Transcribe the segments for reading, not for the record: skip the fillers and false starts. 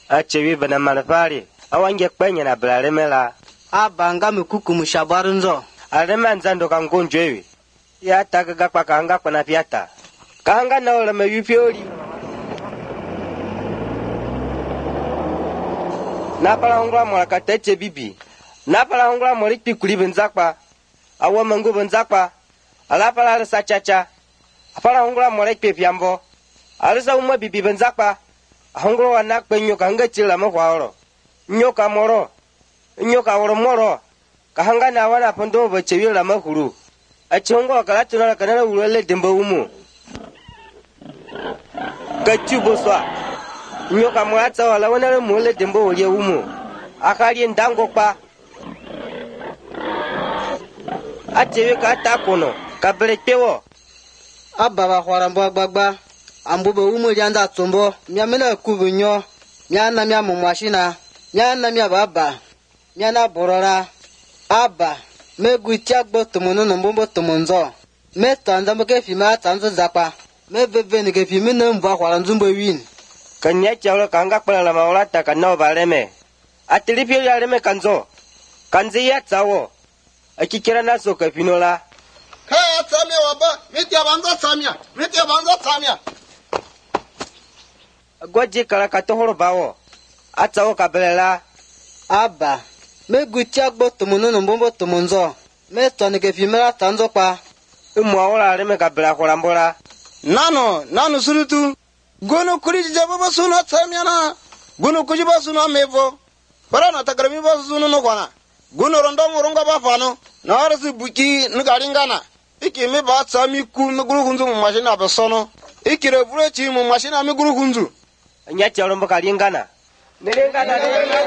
Achewi bana malafari. Awange kwenye na blalemela. Abanga mikuku mushabarunzo. Alema nzando kangonjwewi. Ya tagaga kwa kahanga kwa nafiata. Kahanga na ola meyufioli. Napala hongla mola kateche bibi. Napala hongla mola ikpikuli benzakwa. Awa mangu benzakwa. Alapala alisa chacha. Apala hongla mola ikpepiambo. Alisa umwa bibi benzakwa. Hongla wanakpe nyoka hanga chila mwaoro. Nyoka moro. Nyoka woro moro. Kahanga na wana pondo bachewi la mahuru. Achongo kalatu na kanana ulele demba umu. Gachu boswa. Nyoka mwatsa wala wana mule demba ulia umu. Akali ndango pa. Achewi kata kono. Kabelekewo. Ababa hwarambo agbagba. Ambube umu janda tsombo. Miamina kubunyo. Miana mia mumashina. Miana mia baba. Miana borora. Abba. Me guitiagbo tumuno nombombo tumunzo. Me tanzambo ke fima tanzo zakwa. Me beveni ke fimi nemba hwaranzumbo win. Kanya chawla kanga kpala la maulata kanao baleme. Atilipi ya leme kanzo. Kanzi ya tsawo. Akikira naso ke finola. Kaya tsamia waba. Miti abanza tsamia. Miti abanza tsamia. Gwaji kala katohoro bawo. Atsawo kabelela. Abba. Me guitiagbo tumuno nombombo tumunzo. Me toni ke fimela tanzo kwa. Umwaola leme kabela horambola. Nano surutu. Gono kuriji jababa suna tsamia na. Gono kujiba suna mevo. Parana takarami ba suna no kwana. Gono rondo moronga ba fano. Na arasi buki ngaringana. Iki me ba tsami ku me guru hunzu mu mashina ba sono. Iki rebure chi mu mashina me guru hunzu. Nya chalombo kalingana. Nelengana.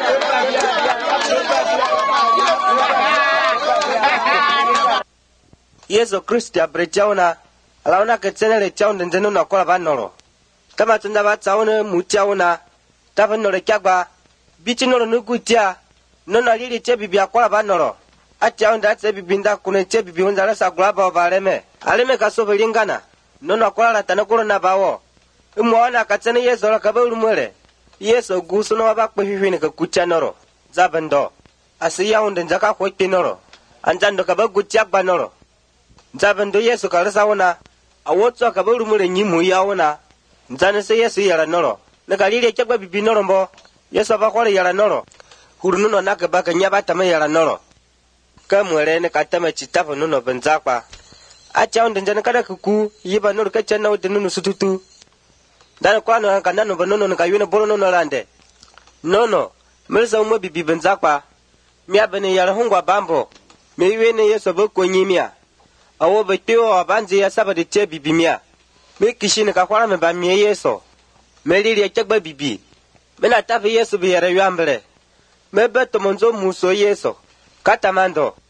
Yesu Kristo abrechauna. Alauna ketsenele chaunda nzeno na kola banoro. Kama tunda batsaone muchauna. Tabanore kyagba. Bichinoro nukutia. Nono lili chebibi akola banoro. Achaunda tsebibinda kune chebibi unzala sagulaba baleme. Aleme kasobe lingana. Nono akola latanakolo na bawo. Umwana katsene Yesu la kabulu mwele. Yesu gusuno wabakwe hihini kakucha noro. Zabendo. Asiya unde njaka kwekti noro. Anjando kabaguchagba noro. Zabendo Yesu kalasa wana. Awotso kabulu mwele nyimu ya wana. Nzane se Yesu yala noro. Nakalili chagba bibi noro mbo. Yesu abakwale yala noro. Hurununo nakabaka nyabatama yala noro. Kamwele ne katama chitapo nuno benzakwa. Acha unde njane kada kuku. Yiba noro kachana ude nunu sututu. Dana kwano kanano banono nkayune bolo nono lande. Nono, melisa umwe bibi benzakwa. Mia bene yala hungwa bambo. Meiwene Yesu boko nyimia. Awo beteo abanzi ya saba de che bibi mia. Me kishine kakwala meba mie Yesu. Melili ya chagba bibi. Mena tafi Yesu biyere yuambele. Me beto monzo muso Yesu. Katamando.